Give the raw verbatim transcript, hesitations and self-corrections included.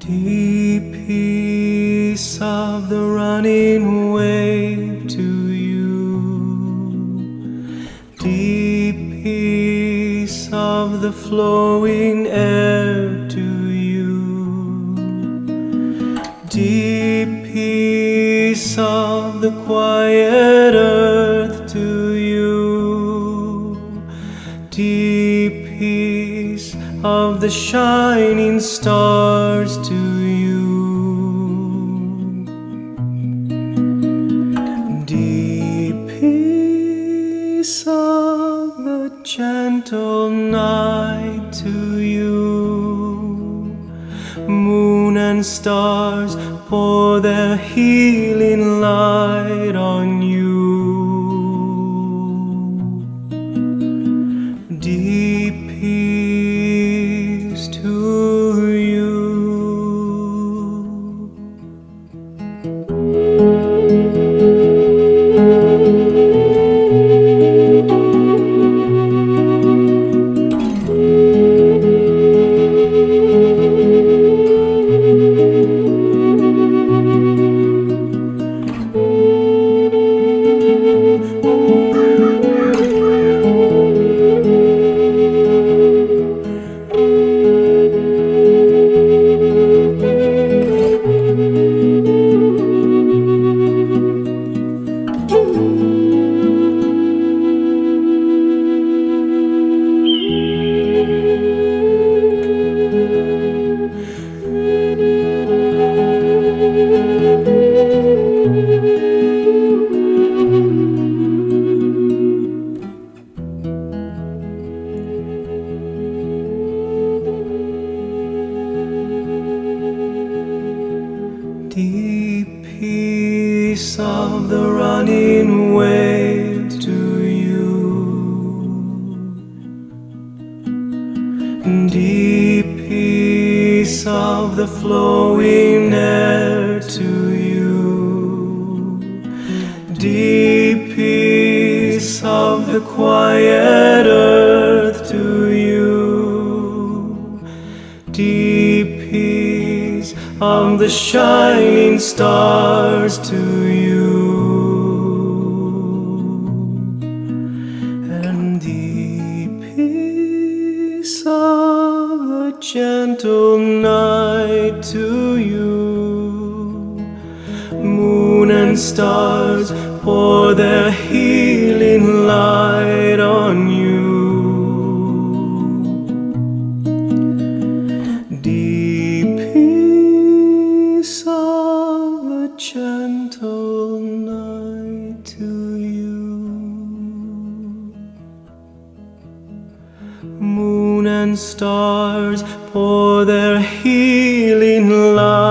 Deep peace of the running wave to you, deep peace of the flowing air to you, deep peace of the quiet earth to you, deep peace of the shining stars to you, deep peace of the gentle night to you. Moon and stars pour their healing light on you. Deep peace to you. Deep peace of the running wave to you, deep peace of the flowing air to you, deep peace of the quiet earth to you, deep peace of the shining stars to you, and deep peace of the gentle night to you. Moon and stars pour their healing light on you. Deep peace of the gentle night to you. Moon and stars pour their healing light